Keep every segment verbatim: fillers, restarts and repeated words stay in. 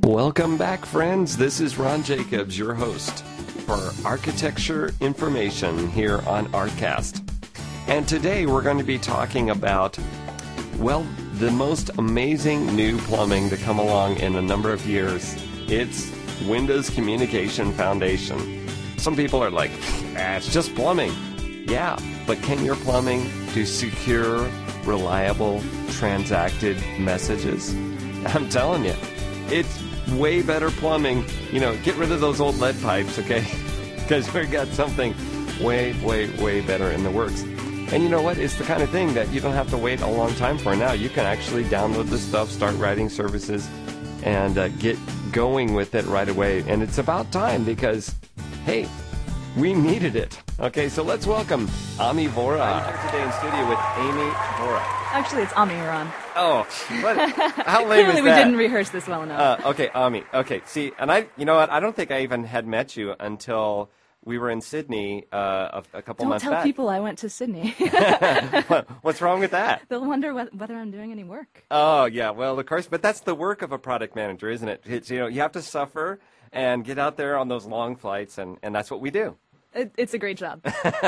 Welcome back, friends. This is Ron Jacobs, your host for Architecture Information here on ArtCast. And today we're going to be talking about, well, the most amazing new plumbing to come along in a number of years. It's Windows Communication Foundation. Some people are like, ah, it's just plumbing. Yeah, but can your plumbing do secure, reliable, transacted messages? I'm telling you, it's way better plumbing. You know, get rid of those old lead pipes, okay? Because we've got something way, way, way better in the works. And you know what? It's the kind of thing that you don't have to wait a long time for. Now you can actually download this stuff, start writing services, and uh, get going with it right away. And it's about time because, hey, we needed it. Okay, so let's welcome Ami Vora. I'm here today in studio with Amy Vora. Actually, it's Ami Ron. Oh, what? How lame Clearly is we that? didn't rehearse this well enough. Uh, okay, Ami. Okay, see, and I, you know what? I don't think I even had met you until we were in Sydney uh, a, a couple Don't months tell back. people I went to Sydney. What's wrong with that? They'll wonder wh- whether I'm doing any work. Oh, yeah, well, of course, but that's the work of a product manager, isn't it? It's, you know, you have to suffer and get out there on those long flights, and, and that's what we do. It, it's a great job.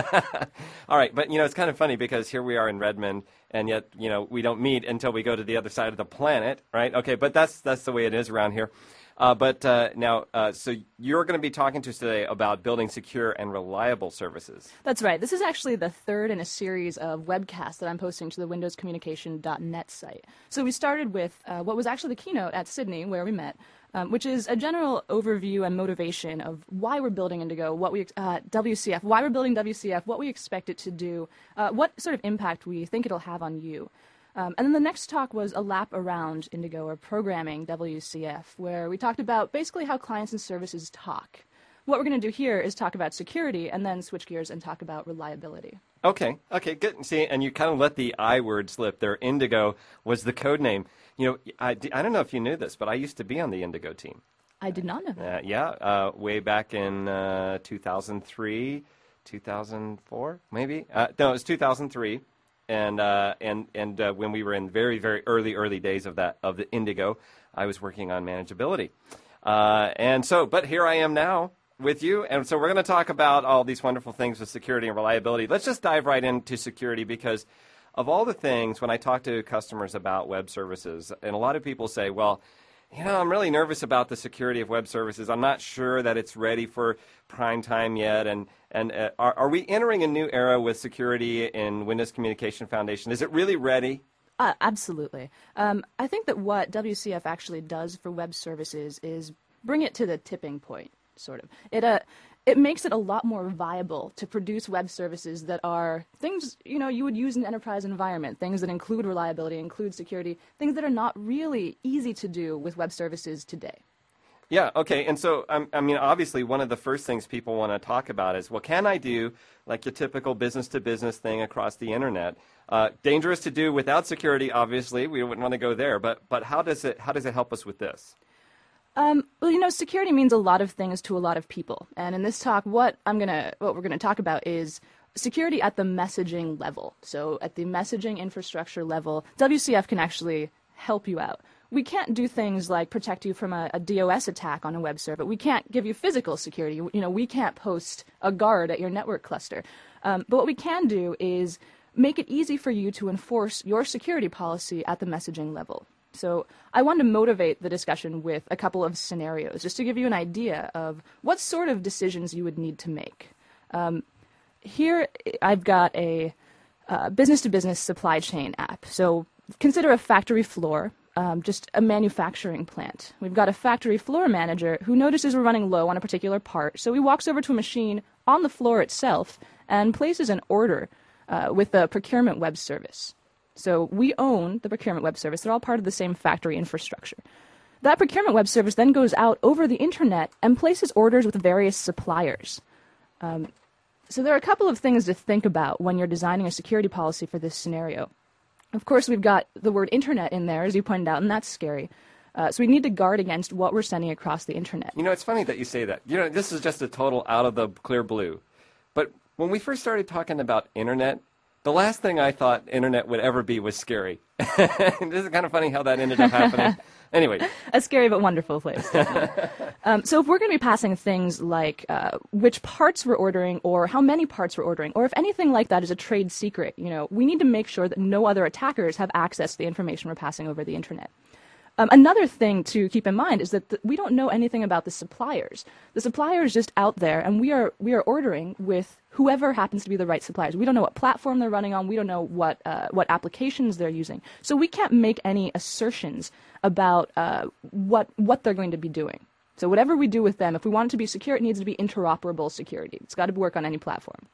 All right, but, you know, it's kind of funny because here we are in Redmond, and yet, you know, we don't meet until we go to the other side of the planet, right? Okay, but that's that's the way it is around here. Uh, but uh, now, uh, so you're going to be talking to us today about building secure and reliable services. That's right. This is actually the third in a series of webcasts that I'm posting to the windows communication dot net site. So we started with uh, what was actually the keynote at Sydney, where we met, um, which is a general overview and motivation of why we're building Indigo, what we uh, W C F, why we're building W C F, what we expect it to do, uh, what sort of impact we think it'll have on you. Um, and then the next talk was a lap around Indigo, or programming W C F, where we talked about basically how clients and services talk. What we're going to do here is talk about security and then switch gears and talk about reliability. Okay, okay, good. See, and you kind of let the I word slip there. Indigo was the code name. You know, I, I don't know if you knew this, but I used to be on the Indigo team. I did not know that. Uh, yeah, uh, way back in uh, two thousand three, two thousand four, maybe? Uh, no, it was two thousand three. And uh, and and uh, when we were in very very early early days of that of the Indigo, I was working on manageability, uh, and so but here I am now with you, and so we're going to talk about all these wonderful things with security and reliability. Let's just dive right into security because of all the things when I talk to customers about web services, and a lot of people say, well, you know, I'm really nervous about the security of web services. I'm not sure that it's ready for prime time yet. And, and uh, are, are we entering a new era with security in Windows Communication Foundation? Is it really ready? Uh, absolutely. Um, I think that what W C F actually does for web services is bring it to the tipping point, sort of. It uh, it makes it a lot more viable to produce web services that are things, you know, you would use in an enterprise environment, things that include reliability, include security, things that are not really easy to do with web services today. Yeah, okay. And so, um, I mean, obviously, one of the first things people want to talk about is, well, can I do like your typical business-to-business thing across the Internet? Uh, dangerous to do without security, obviously. We wouldn't want to go there. But but how does it how does it help us with this? Um, well, you know, security means a lot of things to a lot of people. And in this talk, what I'm gonna, what we're gonna talk about is security at the messaging level. So at the messaging infrastructure level, W C F can actually help you out. We can't do things like protect you from a, a DOS attack on a web server. We can't give you physical security. You know, we can't post a guard at your network cluster. Um, but what we can do is make it easy for you to enforce your security policy at the messaging level. So I wanted to motivate the discussion with a couple of scenarios, just to give you an idea of what sort of decisions you would need to make. Um, here I've got a uh, business-to-business supply chain app. So consider a factory floor, um, just a manufacturing plant. We've got a factory floor manager who notices we're running low on a particular part, so he walks over to a machine on the floor itself and places an order uh, with a procurement web service. So we own the procurement web service. They're all part of the same factory infrastructure. That procurement web service then goes out over the internet and places orders with various suppliers. Um, so there are a couple of things to think about when you're designing a security policy for this scenario. Of course, we've got the word internet in there, as you pointed out, and that's scary. Uh, so we need to guard against what we're sending across the internet. You know, it's funny that you say that. You know, this is just a total out of the clear blue. But when we first started talking about internet, The last thing I thought internet would ever be was scary. This is kind of funny how that ended up happening. Anyway. A scary but wonderful place. um, so if we're going to be passing things like uh, which parts we're ordering or how many parts we're ordering, or if anything like that is a trade secret, you know, we need to make sure that no other attackers have access to the information we're passing over the internet. Um, another thing to keep in mind is that the, we don't know anything about the suppliers. The supplier is just out there, and we are we are ordering with whoever happens to be the right suppliers. We don't know what platform they're running on. We don't know what uh, what applications they're using. So we can't make any assertions about uh, what what they're going to be doing. So whatever we do with them, if we want it to be secure, it needs to be interoperable security. It's got to work on any platform.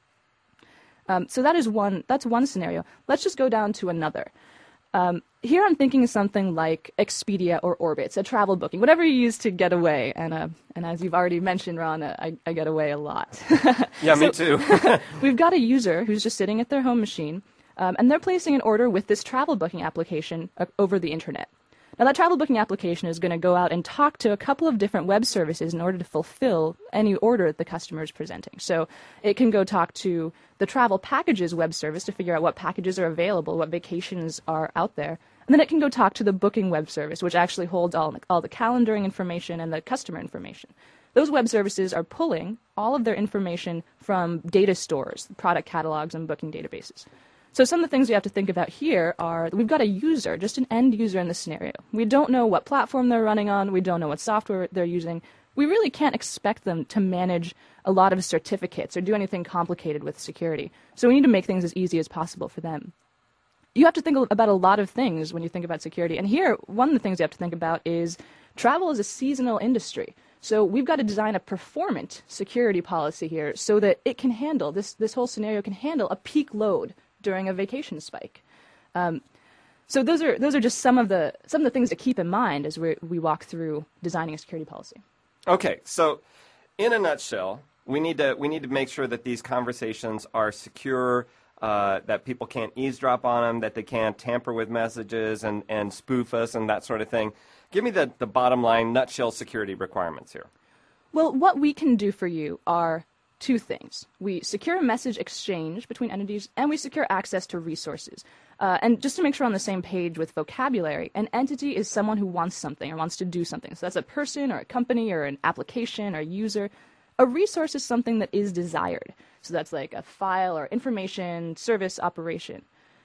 Um, so that is one. That's one scenario. Let's just go down to another. Um, here I'm thinking of something like Expedia or Orbitz, a travel booking, whatever you use to get away. And uh, and as you've already mentioned, Ron, uh, I, I get away a lot. Yeah, so, me too. We've got a user who's just sitting at their home machine, um, and they're placing an order with this travel booking application uh, over the internet. Now, that travel booking application is going to go out and talk to a couple of different web services in order to fulfill any order that the customer is presenting. So it can go talk to the travel packages web service to figure out what packages are available, what vacations are out there. And then it can go talk to the booking web service, which actually holds all, all the calendaring information and the customer information. Those web services are pulling all of their information from data stores, product catalogs, and booking databases. So some of the things we have to think about here are that we've got a user, just an end user in this scenario. We don't know what platform they're running on. We don't know what software they're using. We really can't expect them to manage a lot of certificates or do anything complicated with security. So we need to make things as easy as possible for them. You have to think about a lot of things when you think about security. And here, one of the things you have to think about is travel is a seasonal industry. So we've got to design a performant security policy here so that it can handle, this, this whole scenario can handle a peak load during a vacation spike. Um, so those are those are just some of the some of the things to keep in mind as we we walk through designing a security policy. Okay, so in a nutshell, we need to we need to make sure that these conversations are secure, uh, that people can't eavesdrop on them, that they can't tamper with messages and, and spoof us and that sort of thing. Give me the, the bottom line nutshell security requirements here. Well, what we can do for you are two things. We secure a message exchange between entities, and we secure access to resources. Uh, and just to make sure we're on the same page with vocabulary, an entity is someone who wants something or wants to do something. So that's a person or a company or an application or a user. A resource is something that is desired. So that's like a file or information, service, operation.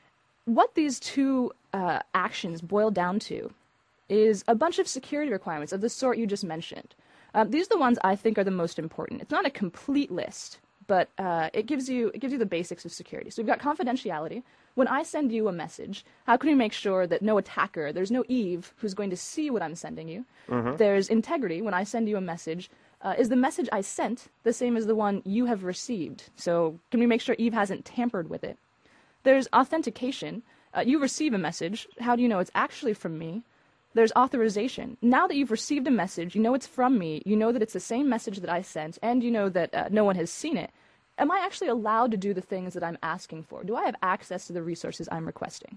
What these two uh, actions boil down to is a bunch of security requirements of the sort you just mentioned. Um, these are the ones I think are the most important. It's not a complete list, but uh, it gives you it gives you the basics of security. So we've got confidentiality. When I send you a message, how can we make sure that no attacker, there's no Eve who's going to see what I'm sending you? Mm-hmm. There's integrity. When I send you a message, uh, is the message I sent the same as the one you have received? So can we make sure Eve hasn't tampered with it? There's authentication. Uh, you receive a message. How do you know it's actually from me? There's authorization. Now that you've received a message, you know it's from me, you know that it's the same message that I sent, and you know that uh, no one has seen it. Am I actually allowed to do the things that I'm asking for? Do I have access to the resources I'm requesting?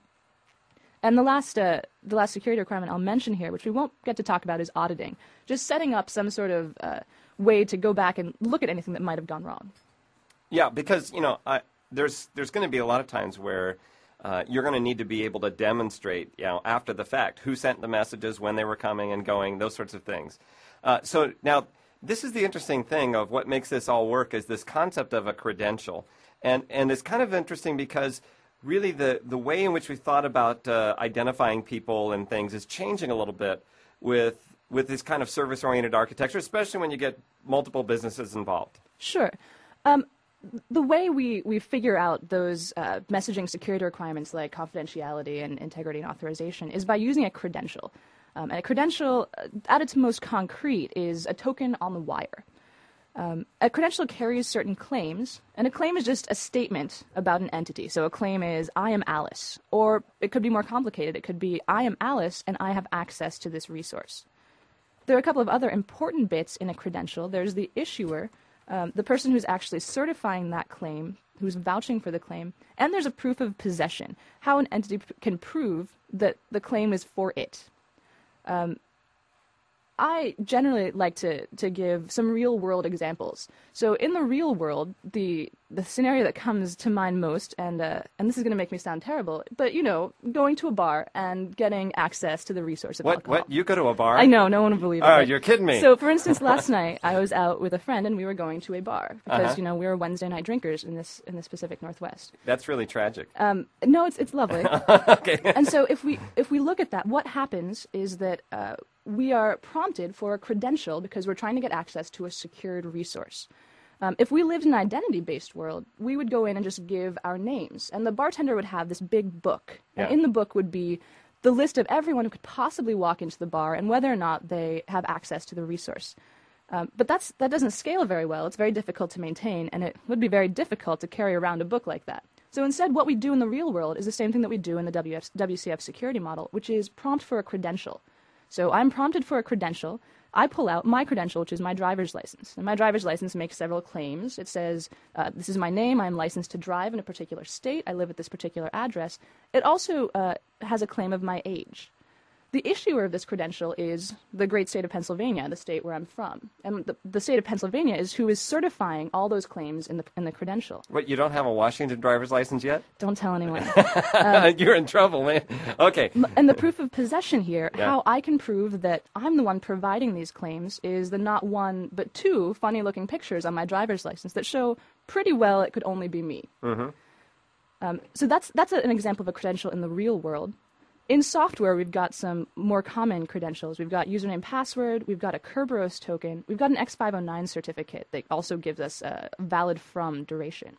And the last, uh, the last security requirement I'll mention here, which we won't get to talk about, is auditing. Just setting up some sort of uh, way to go back and look at anything that might have gone wrong. Yeah, because, you know, I, there's there's going to be a lot of times where Uh, you're going to need to be able to demonstrate, you know, after the fact, who sent the messages, when they were coming and going, those sorts of things. Uh, so now, this is the interesting thing of what makes this all work is this concept of a credential. And and it's kind of interesting because really the, the way in which we thought about uh, identifying people and things is changing a little bit with with this kind of service-oriented architecture, especially when you get multiple businesses involved. Sure. Um, The way we, we figure out those uh, messaging security requirements like confidentiality and integrity and authorization is by using a credential. Um, and a credential, uh, at its most concrete, is a token on the wire. Um, a credential carries certain claims, and a claim is just a statement about an entity. So a claim is, I am Alice. Or it could be more complicated. It could be, I am Alice, and I have access to this resource. There are a couple of other important bits in a credential. There's the issuer, Um, the person who's actually certifying that claim, who's vouching for the claim, and there's a proof of possession, how an entity p- can prove that the claim is for it. Um, I generally like to, to give some real-world examples. So in the real world, the the scenario that comes to mind most, and uh, and this is going to make me sound terrible, but, you know, going to a bar and getting access to the resource of What? alcohol. What? You go to a bar? I know, no one will believe it. Oh, but- you're kidding me. So, for instance, last night I was out with a friend and we were going to a bar because, Uh-huh. you know, we were Wednesday night drinkers in this in this Pacific Northwest. That's really tragic. Um, no, it's it's lovely. Okay. And so if we if we look at that, what happens is that uh, we are prompted for a credential because we're trying to get access to a secured resource. Um, if we lived in an identity-based world, we would go in and just give our names, and the bartender would have this big book. Yeah. And in the book would be the list of everyone who could possibly walk into the bar and whether or not they have access to the resource. Um, but that's that doesn't scale very well. It's very difficult to maintain, and it would be very difficult to carry around a book like that. So instead, what we do in the real world is the same thing that we do in the W F, W C F security model, which is prompt for a credential. So I'm prompted for a credential. I pull out my credential, which is my driver's license. And my driver's license makes several claims. It says, uh, this is my name, I'm licensed to drive in a particular state, I live at this particular address. It also uh, has a claim of my age. The issuer of this credential is the great state of Pennsylvania, the state where I'm from. And the, the state of Pennsylvania is who is certifying all those claims in the, in the credential. What, you don't have a Washington driver's license yet? Don't tell anyone. You're in trouble, man. Okay. And the proof of possession here, Yeah. how I can prove that I'm the one providing these claims, is the not one but two funny-looking pictures on my driver's license that show pretty well it could only be me. Mm-hmm. Um, so that's that's an example of a credential in the real world. In software, we've got some more common credentials. We've got username, password. We've got a Kerberos token. We've got an X five oh nine certificate that also gives us a valid from duration.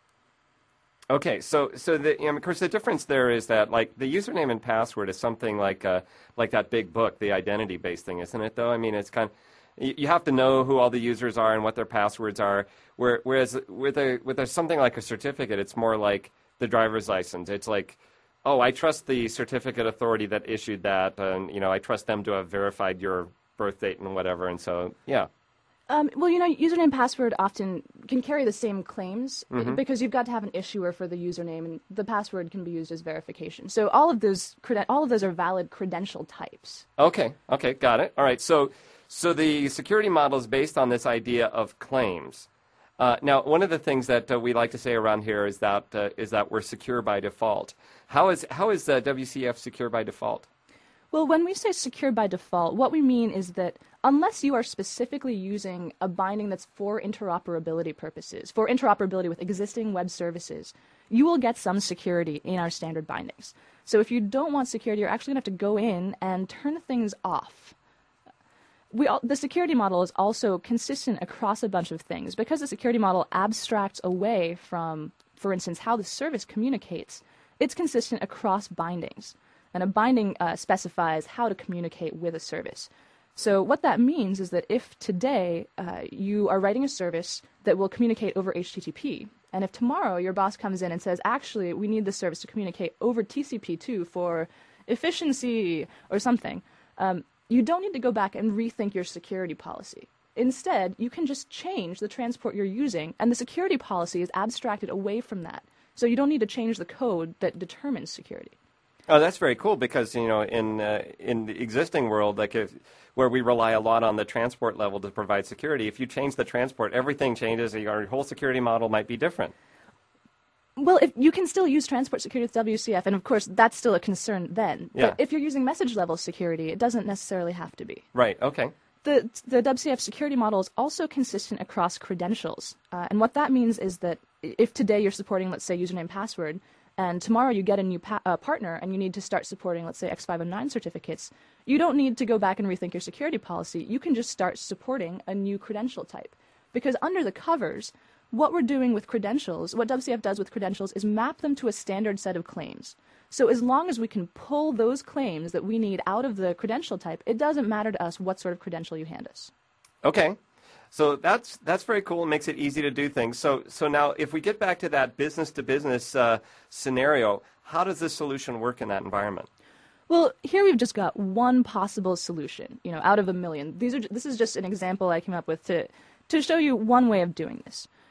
Okay, so so the you know, of course the difference there is that like the username and password is something like uh, like that big book, the identity-based thing, isn't it? Though I mean, it's kind of, you, you have to know who all the users are and what their passwords are. Where, whereas with a with a, something like a certificate, it's more like the driver's license. It's like, oh, I trust the certificate authority that issued that, and you know, I trust them to have verified your birth date and whatever. And so, yeah. Um, well, you know, username and password often can carry the same claims Mm-hmm. because you've got to have an issuer for the username, and the password can be used as verification. So all of those creden- all of those are valid credential types. Okay, okay, got it. All right, so so the security model is based on this idea of claims. Uh, now, one of the things that uh, we like to say around here is that uh, is that we're secure by default. How is how is uh, W C F secure by default? Well, when we say secure by default, what we mean is that unless you are specifically using a binding that's for interoperability purposes, for interoperability with existing web services, you will get some security in our standard bindings. So if you don't want security, you're actually going to have to go in and turn things off. We all, the security model is also consistent across a bunch of things. Because the security model abstracts away from, for instance, how the service communicates, it's consistent across bindings. And a binding uh, specifies how to communicate with a service. So what that means is that if today uh, you are writing a service that will communicate over H T T P, and if tomorrow your boss comes in and says, actually, we need this service to communicate over T C P two for efficiency or something, um, you don't need to go back and rethink your security policy. Instead, you can just change the transport you're using, and the security policy is abstracted away from that. So you don't need to change the code that determines security. Oh, that's very cool because you know in uh, in the existing world, like if where we rely a lot on the transport level to provide security, if you change the transport, everything changes. Your whole security model might be different. Well, if you can still use transport security with W C F, and of course that's still a concern then. Yeah. But if you're using message level security, it doesn't necessarily have to be. Right. Okay. The the W C F security model is also consistent across credentials, uh, and what that means is that if today you're supporting, let's say, username password, and tomorrow you get a new pa- uh, partner and you need to start supporting, let's say, X five oh nine certificates, you don't need to go back and rethink your security policy. You can just start supporting a new credential type. Because under the covers, what we're doing with credentials, what W C F does with credentials is map them to a standard set of claims. So as long as we can pull those claims that we need out of the credential type, it doesn't matter to us what sort of credential you hand us. Okay. So that's that's very cool. It makes it easy to do things. So so now if we get back to that business to business uh, scenario, how does this solution work in that environment? Well, here we've just got one possible solution, you know, out of a million. These are this is just an example I came up with to to show you one way of doing this.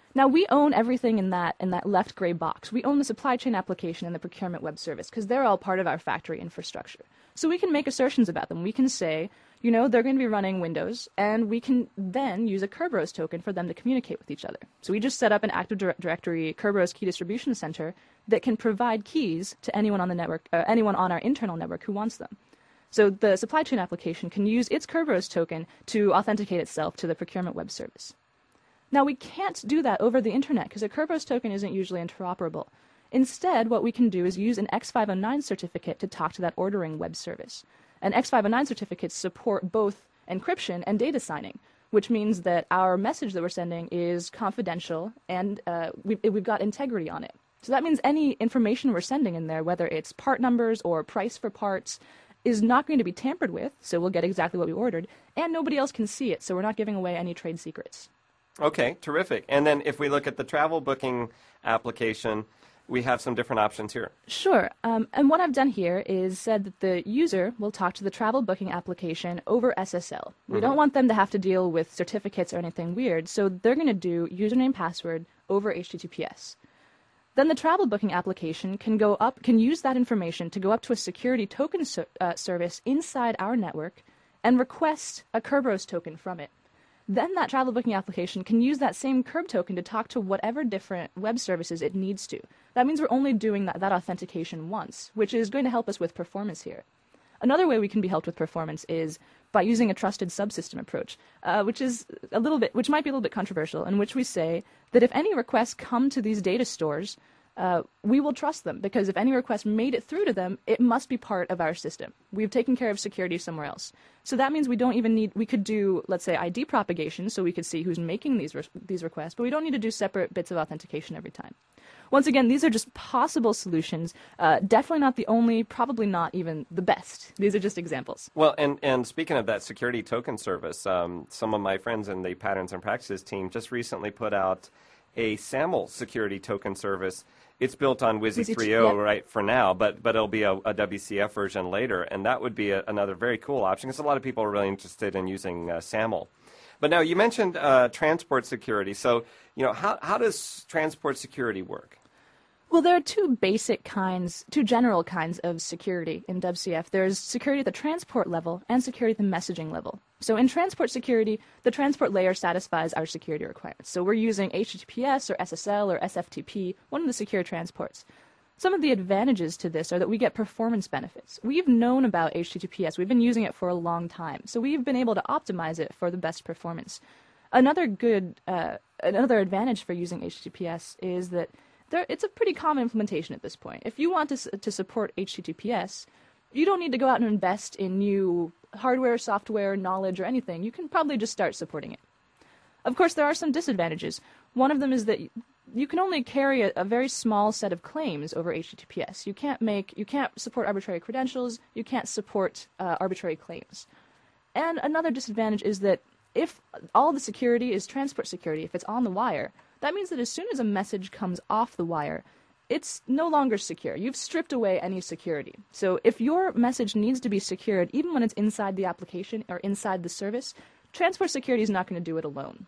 Now, we own everything in that in that left gray box. We own the supply chain application and the procurement web service because they're all part of our factory infrastructure. So we can make assertions about them. We can say, you know, they're going to be running Windows, and we can then use a Kerberos token for them to communicate with each other. So we just set up an Active Directory Kerberos key distribution center that can provide keys to anyone on the network, uh, anyone on our internal network who wants them. So the supply chain application can use its Kerberos token to authenticate itself to the procurement web service. Now, we can't do that over the internet because a Kerberos token isn't usually interoperable. Instead, what we can do is use an X five oh nine certificate to talk to that ordering web service. And X five oh nine certificates support both encryption and data signing, which means that our message that we're sending is confidential and uh, we've, we've got integrity on it. So that means any information we're sending in there, whether it's part numbers or price for parts, is not going to be tampered with, so we'll get exactly what we ordered, and nobody else can see it, so we're not giving away any trade secrets. Okay, terrific. And then if we look at the travel booking application, we have some different options here. Sure. Um, and what I've done here is said that the user will talk to the travel booking application over S S L. We mm-hmm. don't want them to have to deal with certificates or anything weird, so they're going to do username password over H T T P S. Then the travel booking application can go up, can use that information to go up to a security token ser- uh, service inside our network and request a Kerberos token from it. Then that travel booking application can use that same Kerb token to talk to whatever different web services it needs to. That means we're only doing that, that authentication once, which is going to help us with performance here. Another way we can be helped with performance is by using a trusted subsystem approach, uh, which is a little bit, which might be a little bit controversial, in which we say that if any requests come to these data stores, uh, we will trust them, because if any request made it through to them, it must be part of our system. We've taken care of security somewhere else. So that means we don't even need, we could do, let's say, I D propagation, so we could see who's making these re- these requests, but we don't need to do separate bits of authentication every time. Once again, these are just possible solutions, uh, definitely not the only, probably not even the best. These are just examples. Well, and, and speaking of that security token service, um, some of my friends in the Patterns and Practices team just recently put out a SAML security token service. It's built on W S I three point oh, yep. right, for now, but but it'll be a, a W C F version later, and that would be a, another very cool option, because a lot of people are really interested in using uh, SAML. But now, you mentioned uh, transport security. So, you know, how, how does transport security work? Well, there are two basic kinds, two general kinds of security in W C F. There's security at the transport level and security at the messaging level. So in transport security, the transport layer satisfies our security requirements. So we're using H T T P S or S S L or S F T P, one of the secure transports. Some of the advantages to this are that we get performance benefits. We've known about H T T P S. We've been using it for a long time. So we've been able to optimize it for the best performance. Another good, uh, another advantage for using H T T P S is that There, it's a pretty common implementation at this point. If you want to, to support H T T P S, you don't need to go out and invest in new hardware, software, knowledge, or anything. You can probably just start supporting it. Of course, there are some disadvantages. One of them is that you can only carry a, a very small set of claims over H T T P S. You can't make, you can't support arbitrary credentials. You can't support uh, arbitrary claims. And another disadvantage is that if all the security is transport security, if it's on the wire, that means that as soon as a message comes off the wire, it's no longer secure. You've stripped away any security. So if your message needs to be secured, even when it's inside the application or inside the service, transport security is not going to do it alone.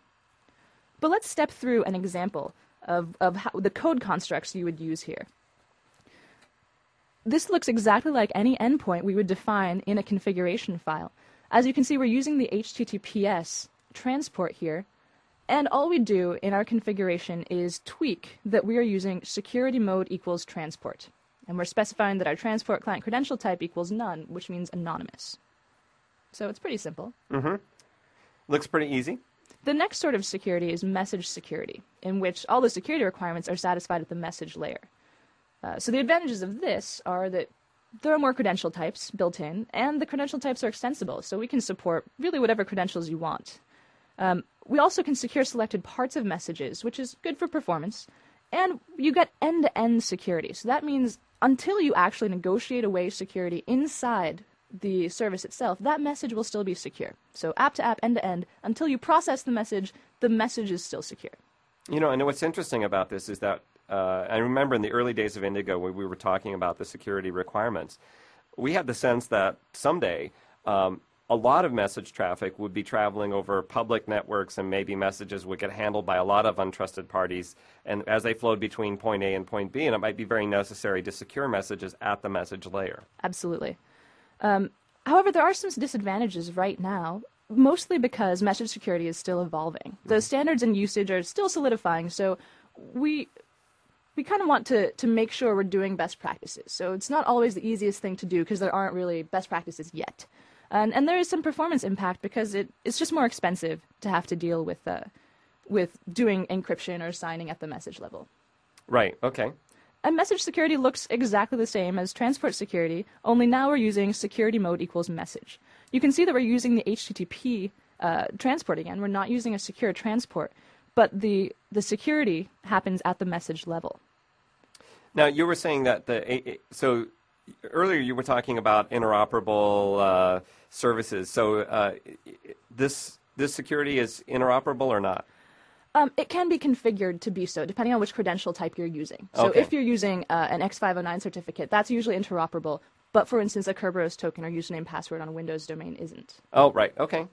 But let's step through an example of, of how, the code constructs you would use here. This looks exactly like any endpoint we would define in a configuration file. As you can see, we're using the H T T P S transport here. And all we do in our configuration is tweak that we are using security mode equals transport. And we're specifying that our transport client credential type equals none, which means anonymous. So it's pretty simple. Mm-hmm. Looks pretty easy. The next sort of security is message security, in which all the security requirements are satisfied at the message layer. Uh, so the advantages of this are that there are more credential types built in, and the credential types are extensible, so we can support really whatever credentials you want. Um, we also can secure selected parts of messages, which is good for performance, and you get end-to-end security. So that means until you actually negotiate away security inside the service itself, that message will still be secure. So app-to-app, end-to-end, until you process the message, the message is still secure. You know, and what's interesting about this is that uh, I remember in the early days of Indigo when we were talking about the security requirements, we had the sense that someday um, a lot of message traffic would be traveling over public networks, and maybe messages would get handled by a lot of untrusted parties, and as they flowed between point A and point B, and it might be very necessary to secure messages at the message layer. Absolutely. Um, however, there are some disadvantages right now, mostly because message security is still evolving. The mm-hmm. standards and usage are still solidifying, so we we kind of want to, to make sure we're doing best practices. So it's not always the easiest thing to do because there aren't really best practices yet. And, and there is some performance impact because it, it's just more expensive to have to deal with uh, with doing encryption or signing at the message level. Right, okay. And message security looks exactly the same as transport security, only now we're using security mode equals message. You can see that we're using the H T T P uh, transport again. We're not using a secure transport, but the the security happens at the message level. Now, you were saying that the so earlier you were talking about interoperable uh, services. So uh, this this security is interoperable or not? Um, it can be configured to be so, depending on which credential type you're using. So okay. if you're using uh, an X five oh nine certificate, that's usually interoperable. But for instance, a Kerberos token or username password on a Windows domain isn't. Oh, right. Okay.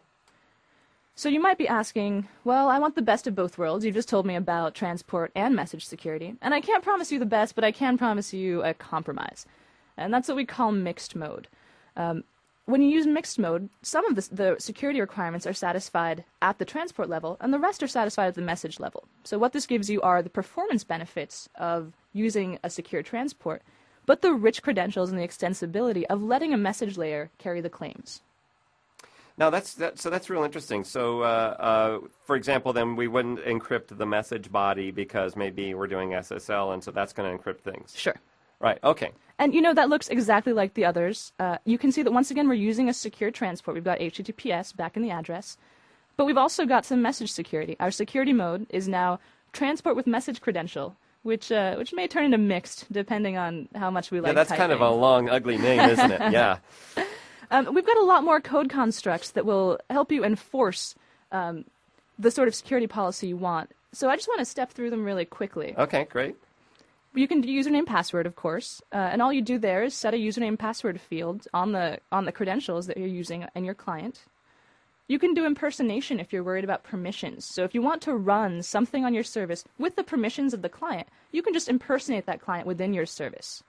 So you might be asking, well, I want the best of both worlds. You just told me about transport and message security. And I can't promise you the best, but I can promise you a compromise. And that's what we call mixed mode. Um, when you use mixed mode, some of the, the security requirements are satisfied at the transport level, and the rest are satisfied at the message level. So what this gives you are the performance benefits of using a secure transport, but the rich credentials and the extensibility of letting a message layer carry the claims. Now, that's that, so that's real interesting. So, uh, uh, for example, then we wouldn't encrypt the message body because maybe we're doing S S L, and so that's going to encrypt things. Sure. Right, okay. And, you know, that looks exactly like the others. Uh, you can see that, once again, we're using a secure transport. We've got H T T P S back in the address, but we've also got some message security. Our security mode is now transport with message credential, which uh, which may turn into mixed, depending on how much we like Yeah, that's typing. kind of a long, ugly name, isn't it? Yeah. Um, we've got a lot more code constructs that will help you enforce um, the sort of security policy you want. So I just want to step through them really quickly. Okay, great. You can do username password, of course, uh, and all you do there is set a username password field on the on the credentials that you're using in your client. You can do impersonation if you're worried about permissions. So if you want to run something on your service with the permissions of the client, you can just impersonate that client within your service.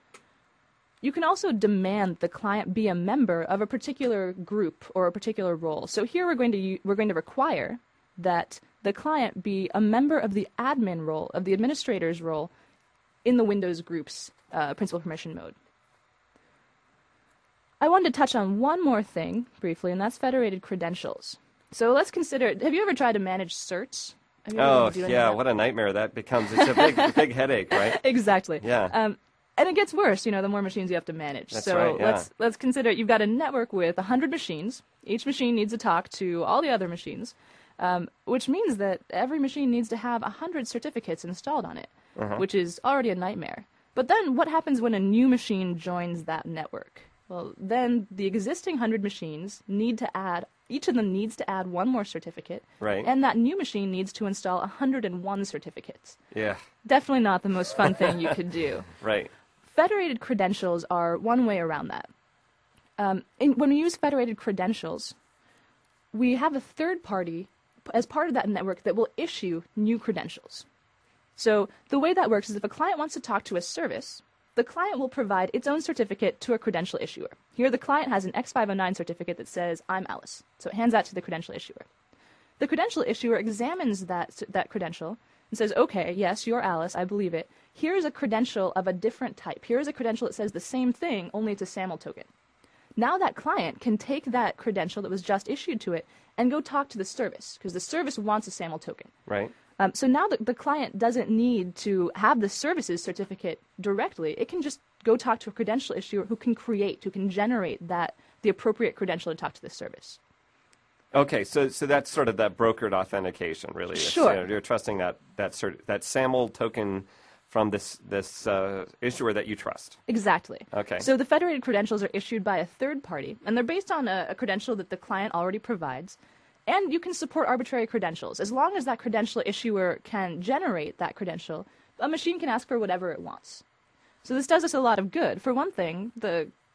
You can also demand the client be a member of a particular group or a particular role. So here we're going to we're going to require that the client be a member of the admin role, of the administrator's role, in the Windows group's uh, principal permission mode. I wanted to touch on one more thing briefly, and that's federated credentials. So let's consider, have you ever tried to manage certs? Have you ever Oh, been doing yeah, that? what a nightmare that becomes. It's a big, big headache, right? Exactly. Yeah. Um, and it gets worse, you know, the more machines you have to manage. That's so right, yeah. let's let's consider you've got a network with one hundred machines. Each machine needs to talk to all the other machines, um, which means that every machine needs to have one hundred certificates installed on it, Uh-huh. which is already a nightmare. But then what happens when a new machine joins that network? Well, then the existing one hundred machines need to add, each of them needs to add one more certificate, Right. and that new machine needs to install one hundred one certificates. Yeah, Definitely not the most fun thing you could do. right. Federated credentials are one way around that. Um, in, when we use federated credentials, we have a third party as part of that network that will issue new credentials. So the way that works is if a client wants to talk to a service, the client will provide its own certificate to a credential issuer. Here the client has an X five oh nine certificate that says, I'm Alice. So it hands that to the credential issuer. The credential issuer examines that, that credential and says, okay, yes, you're Alice, I believe it. Here's a credential of a different type. Here's a credential that says the same thing, only it's a SAML token. Now that client can take that credential that was just issued to it and go talk to the service, because the service wants a SAML token. Right. Um, so now the, the client doesn't need to have the services certificate directly. It can just go talk to a credential issuer who can create, who can generate that the appropriate credential to talk to the service. Okay, so so that's sort of that brokered authentication, really. It's, Sure. you know, you're trusting that that cert- that SAML token from this this uh, issuer that you trust. Exactly. Okay. So the federated credentials are issued by a third party, and they're based on a, a credential that the client already provides. And you can support arbitrary credentials. As long as that credential issuer can generate that credential, a machine can ask for whatever it wants. So this does us a lot of good. For one thing, the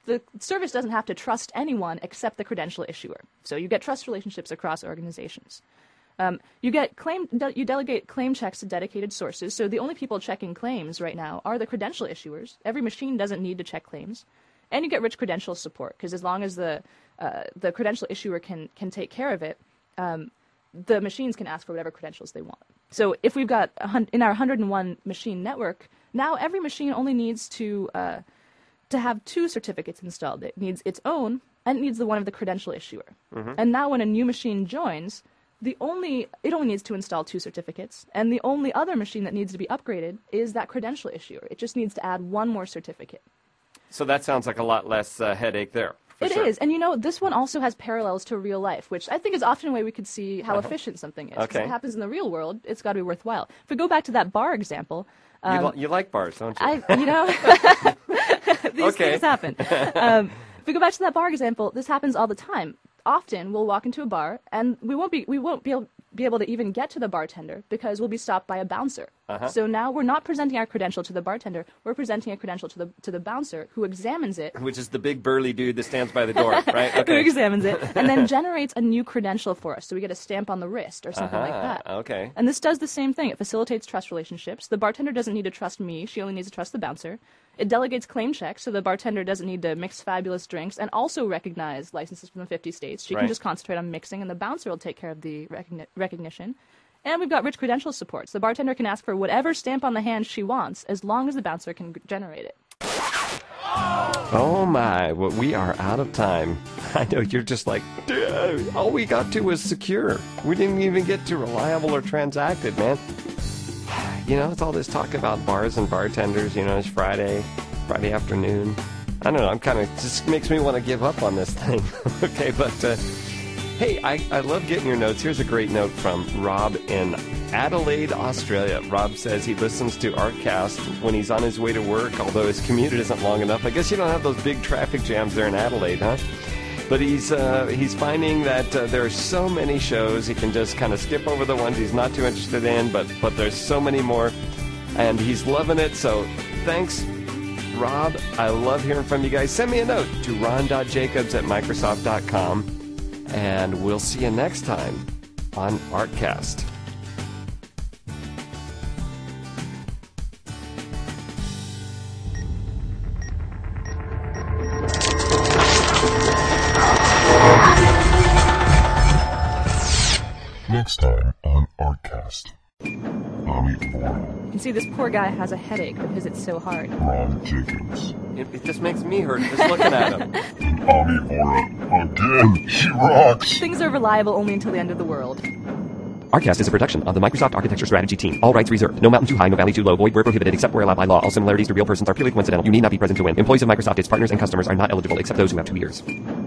the service doesn't have to trust anyone except the credential issuer. So you get trust relationships across organizations. Um, you get claim, de- you delegate claim checks to dedicated sources. So the only people checking claims right now are the credential issuers. Every machine doesn't need to check claims, and you get rich credential support because as long as the uh, the credential issuer can can take care of it, um, the machines can ask for whatever credentials they want. So if we've got a hun- in our one hundred one machine network, now every machine only needs to uh, to have two certificates installed. It needs its own, and it needs the one of the credential issuer. Mm-hmm. And now when a new machine joins, the only it only needs to install two certificates, and the only other machine that needs to be upgraded is that credential issuer. It just needs to add one more certificate. So that sounds like a lot less uh, headache there. It sure. is, and you know, this one also has parallels to real life, which I think is often a way we could see how uh-huh. efficient something is. Okay. If it happens in the real world, it's got to be worthwhile. If we go back to that bar example, um, you, li- you like bars, don't you? I, you know, these okay. things happen. Um, if we go back to that bar example, this happens all the time. Often we'll walk into a bar and we won't be we won't be able, be able to even get to the bartender because we'll be stopped by a bouncer. Uh-huh. So now we're not presenting our credential to the bartender, we're presenting a credential to the to the bouncer who examines it. Which is the big burly dude that stands by the door, right? Okay. Who examines it and then generates a new credential for us. So we get a stamp on the wrist or something uh-huh. like that. Okay. And this does the same thing. It facilitates trust relationships. The bartender doesn't need to trust me, she only needs to trust the bouncer. It delegates claim checks, so the bartender doesn't need to mix fabulous drinks and also recognize licenses from the fifty states. She right. can just concentrate on mixing, and the bouncer will take care of the recogni- recognition. And we've got rich credential supports. The bartender can ask for whatever stamp on the hand she wants, as long as the bouncer can g- generate it. Oh my, well, we are out of time. I know you're just like, dude, all we got to was secure. We didn't even get to reliable or transacted, man. You know, it's all this talk about bars and bartenders. You know, it's Friday, Friday afternoon. I don't know, I'm kind of, just makes me want to give up on this thing. Okay, but, uh, hey, I, I love getting your notes. Here's a great note from Rob in Adelaide, Australia. Rob says he listens to ArtCast when he's on his way to work, although his commute isn't long enough. I guess you don't have those big traffic jams there in Adelaide, huh? But he's uh, he's finding that uh, there are so many shows, he can just kind of skip over the ones he's not too interested in, but, but there's so many more, and he's loving it. So thanks, Rob. I love hearing from you guys. Send me a note to ron dot jacobs at microsoft dot com, and we'll see you next time on ArtCast. Next time on ArtCast. Ami Vora. You can see this poor guy has a headache because it's so hard. Ron Jacobs. It, it just makes me hurt just looking at him. Ami Vora. Again, she rocks. Things are reliable only until the end of the world. ArtCast is a production of the Microsoft Architecture Strategy Team. All rights reserved. No mountain too high, no valley too low. Void where prohibited, except where allowed by law. All similarities to real persons are purely coincidental. You need not be present to win. Employees of Microsoft, its partners, and customers are not eligible except those who have two years.